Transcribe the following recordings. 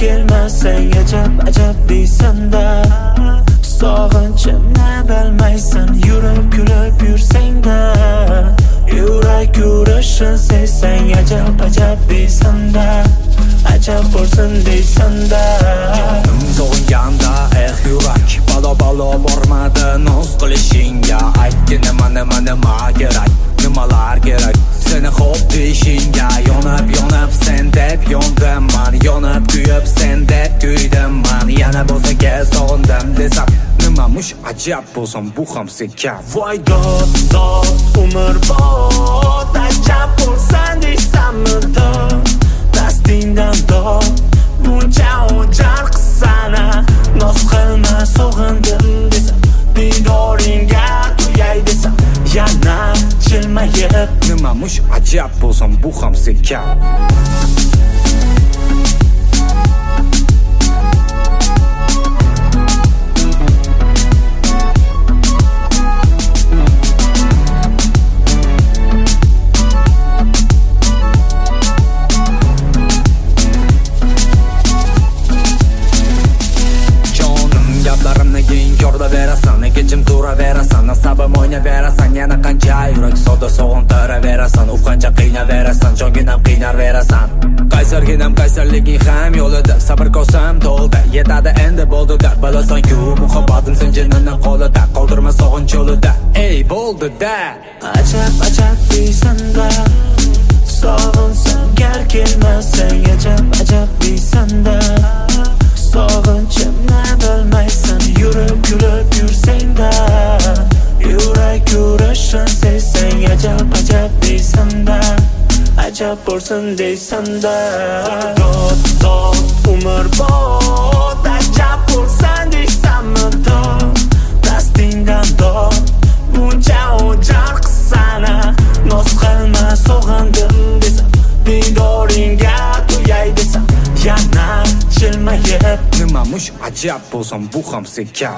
kelmasang ajab deysanda. Sog'inchimni bilmaysan, yurib kulib yursangda. Yurak urishin sezsang ajab deysanda. Ajab bo'lsin deysanda. Jonim sog'inganda yurak balo bormadi noz qilishingga. Aytdi nima kerak, nimalar kerak seni xo'p deyishingga. Yonib sen deb yondim man, yonib kuyib sen deb kuydim man. Yana bo'lsa sog'indim desam nimamush ajab bo'lsam bu ham sekan. Voy dod umrbod ajab bo'lsan deysanmi dod. Dastingdan dod buncha o'jar qilsana. Noz qilma sog'indim desam, didoringga to'yay desam, yana jilmayib nimamush ajab bo'lsam bu ham sekan. Verasan, kechim turaverasan, nasabim o'ynaverasan. Yana qancha yurak soda sog'intiraversan. Qancha qiynaverasan, jonginam qiynaverasan. Qaysarginam qaysarliging ham yo'lida, sabr kosam to'ldi, yetadi endi bo'ldi-da. Bilasan-ku muhabbatim sen jinnining qo'lida, qoldirma sog'inch yo'lida. Ey bo'ldi-da. Ajab deysanda. Sog'insam gar kelmasang ajab deysanda. Sog'inchimni bilmaysan, yurib kulib yursangda. Yurak urishin sezsang ajab deysanda. Ajab bo'lsin deysanda. Dod umrbod ajab bo'lsan deysanmi dod. Dastingdan dod buncha o'jar qilsana. Noz qilma sog'indim desam, didoringga to'yay desam, yana jilmayib nimamush ajab bo'lsam bu ham sekan.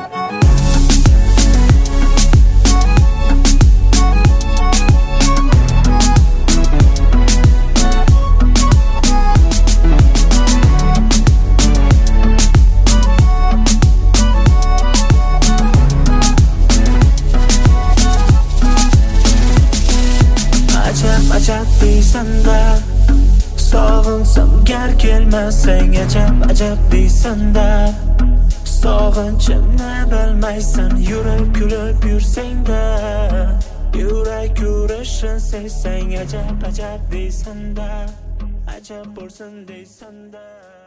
Ajab deysanda. Sog'insam gar kelmasang ajab deysanda. Sog'inchimni bilmaysan, yurib kulib yursangda. Yurak urishin sezsang ajab deysanda. Ajab bo'lsin deysanda.